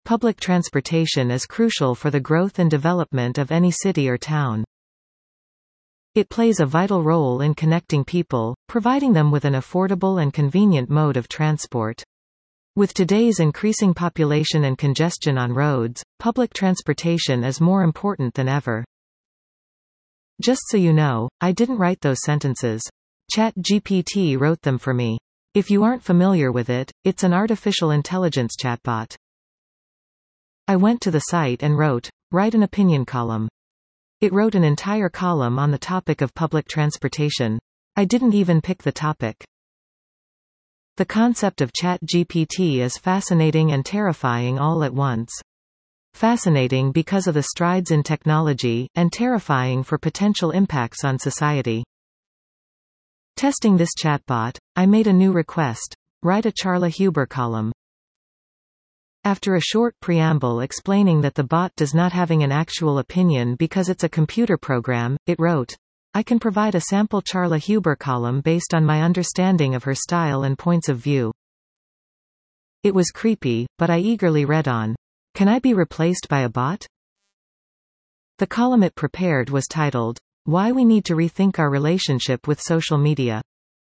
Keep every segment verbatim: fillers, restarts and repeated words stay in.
Public transportation is crucial for the growth and development of any city or town. It plays a vital role in connecting people, providing them with an affordable and convenient mode of transport. With today's increasing population and congestion on roads, public transportation is more important than ever. Just so you know, I didn't write those sentences. ChatGPT wrote them for me. If you aren't familiar with it, it's an artificial intelligence chatbot. I went to the site and wrote, "Write an opinion column." It wrote an entire column on the topic of public transportation. I didn't even pick the topic. The concept of ChatGPT is fascinating and terrifying all at once. Fascinating because of the strides in technology, and terrifying for potential impacts on society. Testing this chatbot, I made a new request: write a Charla Huber column. After a short preamble explaining that the bot does not having an actual opinion because it's a computer program, it wrote, "I can provide a sample Charla Huber column based on my understanding of her style and points of view." It was creepy, but I eagerly read on. Can I be replaced by a bot? The column it prepared was titled, "Why We Need to Rethink Our Relationship with Social Media."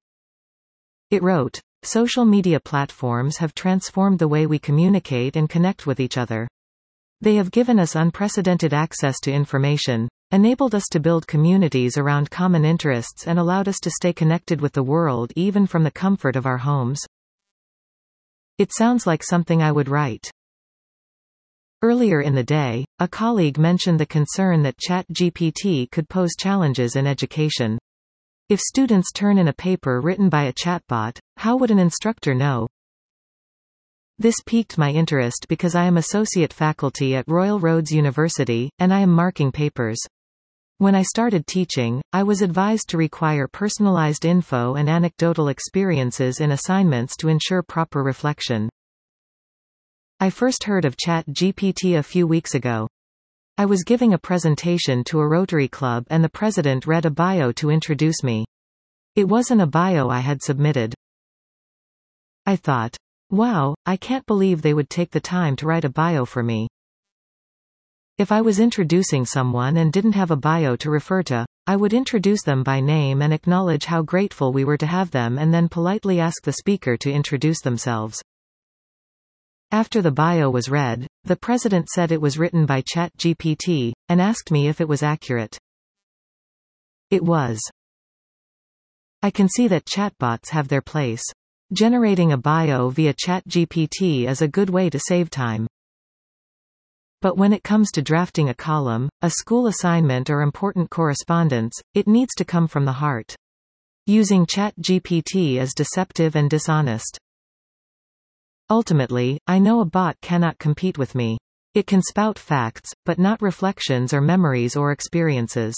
It wrote, "Social media platforms have transformed the way we communicate and connect with each other. They have given us unprecedented access to information, enabled us to build communities around common interests, and allowed us to stay connected with the world even from the comfort of our homes." It sounds like something I would write. Earlier in the day, a colleague mentioned the concern that ChatGPT could pose challenges in education. If students turn in a paper written by a chatbot, how would an instructor know? This piqued my interest because I am associate faculty at Royal Roads University, and I am marking papers. When I started teaching, I was advised to require personalized info and anecdotal experiences in assignments to ensure proper reflection. I first heard of ChatGPT a few weeks ago. I was giving a presentation to a Rotary Club and the president read a bio to introduce me. It wasn't a bio I had submitted. I thought, wow, I can't believe they would take the time to write a bio for me. If I was introducing someone and didn't have a bio to refer to, I would introduce them by name and acknowledge how grateful we were to have them, and then politely ask the speaker to introduce themselves. After the bio was read, the president said it was written by ChatGPT, and asked me if it was accurate. It was. I can see that chatbots have their place. Generating a bio via ChatGPT is a good way to save time. But when it comes to drafting a column, a school assignment or important correspondence, it needs to come from the heart. Using ChatGPT is deceptive and dishonest. Ultimately, I know a bot cannot compete with me. It can spout facts, but not reflections or memories or experiences.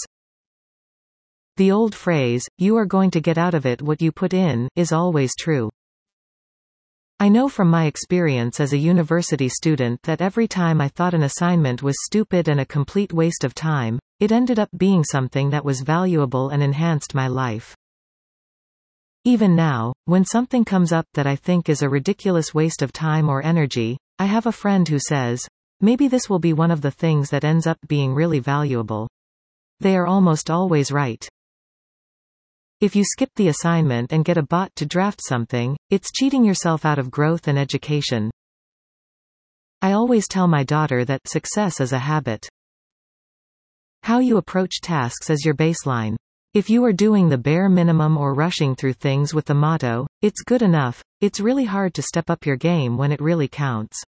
The old phrase, "You are going to get out of it what you put in," is always true. I know from my experience as a university student that every time I thought an assignment was stupid and a complete waste of time, it ended up being something that was valuable and enhanced my life. Even now, when something comes up that I think is a ridiculous waste of time or energy, I have a friend who says, maybe this will be one of the things that ends up being really valuable. They are almost always right. If you skip the assignment and get a bot to draft something, it's cheating yourself out of growth and education. I always tell my daughter that success is a habit. How you approach tasks is your baseline. If you are doing the bare minimum or rushing through things with the motto, "It's good enough," it's really hard to step up your game when it really counts.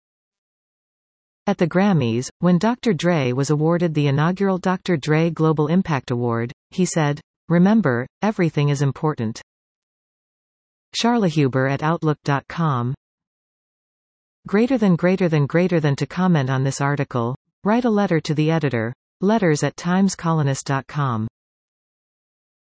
At the Grammys, when Doctor Dre was awarded the inaugural Doctor Dre Global Impact Award, he said, "Remember, everything is important." Charla Huber at Outlook dot com. Greater than greater than greater than to comment on this article, write a letter to the editor, letters at times colonist dot com.